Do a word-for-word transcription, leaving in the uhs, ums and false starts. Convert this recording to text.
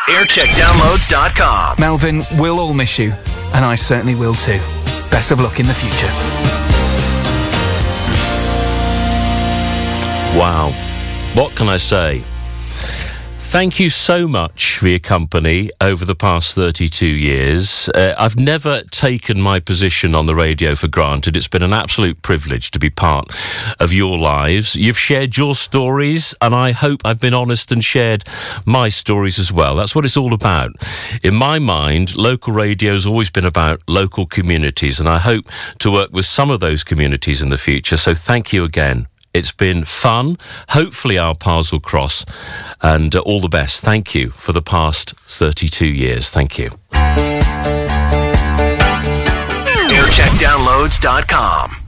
aircheck downloads dot com. Melvin, we'll all miss you, and I certainly will too. Best of luck in the future. Wow. What can I say? Thank you so much for your company over the past thirty-two years. Uh, I've never taken my position on the radio for granted. It's been an absolute privilege to be part of your lives. You've shared your stories, and I hope I've been honest and shared my stories as well. That's what it's all about. In my mind, local radio has always been about local communities, and I hope to work with some of those communities in the future. So thank you again. It's been fun. Hopefully our paths will cross. And uh, all the best. Thank you for the past thirty-two years. Thank you. aircheck downloads dot com